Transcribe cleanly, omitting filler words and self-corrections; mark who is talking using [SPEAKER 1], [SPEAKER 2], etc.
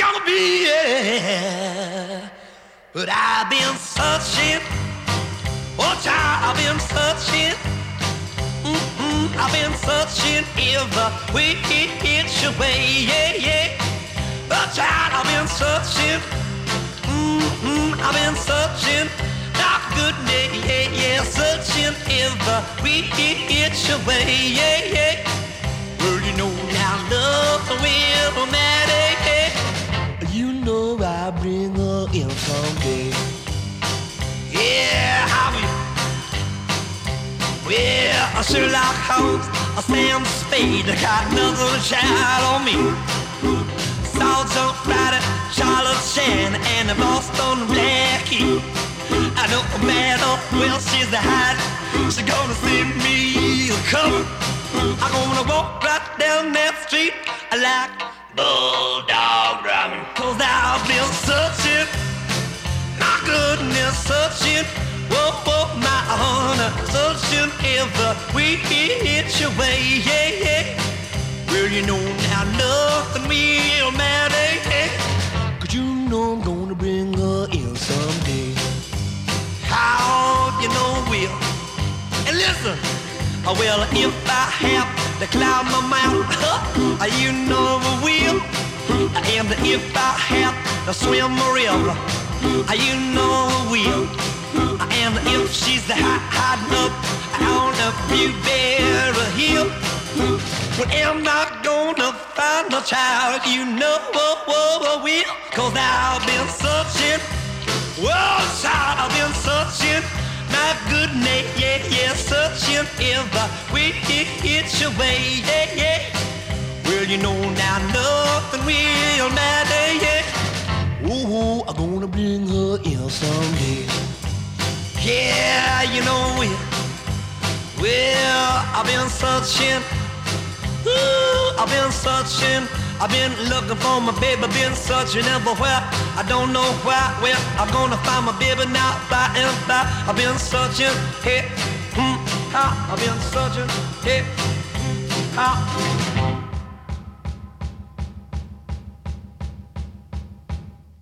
[SPEAKER 1] gonna be, yeah. But I've been searching, oh child, I've been searching. I've been searching every which way, yeah, yeah. Oh child, I've been searching. I've been searching, not good, yeah, yeah, searching every which way, yeah, yeah. Well, you know now love will matter, yeah. You know I'll bring her in someday. Yeah, I will. Well, Sherlock Holmes, Sam Spade, I got another child on me. Sergeant Friday, Charlotte Shan, and the Boston Blackie. I know no matter where she's at, she's gonna send me a cover. I'm gonna walk right down that street like Bulldog Driving. 'Cause I've been searching, my goodness, searching. Whoa, whoa, my honor, searching every which way, yeah, yeah. Well, you know now nothing will matter, yeah. 'Cause you know I'm gonna bring her in someday. How you know will? And listen, well, if I have to climb a mountain, you know I will. And if I have to swim a river, you know I will. And if she's hiding up on a Blueberry Hill, well, am I gonna find a child? You know I will. 'Cause I've been searching, well, child, I've been searching. My goodness, yeah, yeah, searching every which way, yeah, yeah. Well, you know now nothing will matter, yeah. Ooh, I'm gonna bring her in someday. Yeah, you know it. Well, I've been searching. Ooh, I've been searching. I've been looking for my baby, been searching everywhere. I don't know where I'm gonna find my baby now, by and by. I've been searching, hey, I've been searching, hey,